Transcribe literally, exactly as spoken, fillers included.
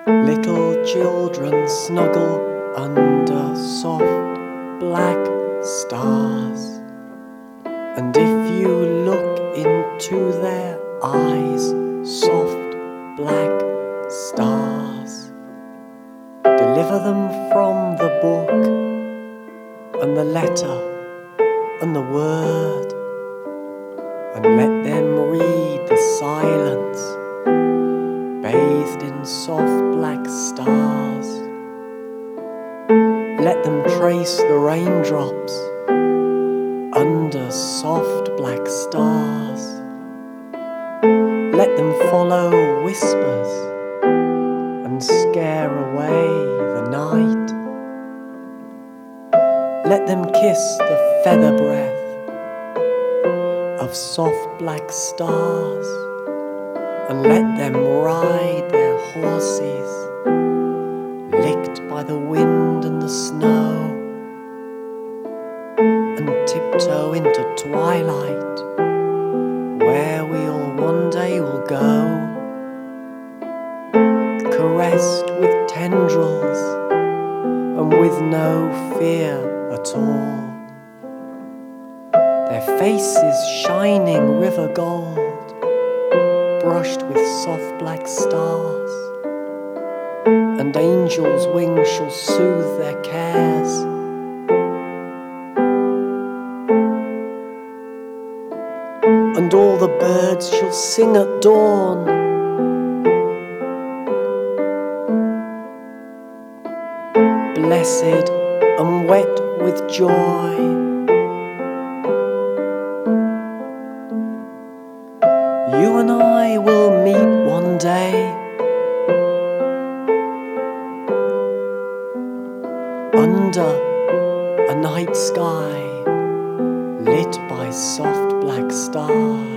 Little children snuggle under soft black stars, and if you look into their eyes, soft black stars, deliver them from the book and the letter and the word, and let them read the silence bathed in soft black stars. Let them trace the raindrops under soft black stars. Let them follow whispers and scare away the night. Let them kiss the feather breath of soft black stars, and let them ride their horses, licked by the wind and the snow, and tiptoe into twilight, where we all one day will go, caressed with tendrils and with no fear at all, their faces shining river gold, brushed with soft black stars, and angels' wings shall soothe their cares. And all the birds shall sing at dawn, blessed and wet with joy. You and I will meet one day under a night sky lit by soft black stars.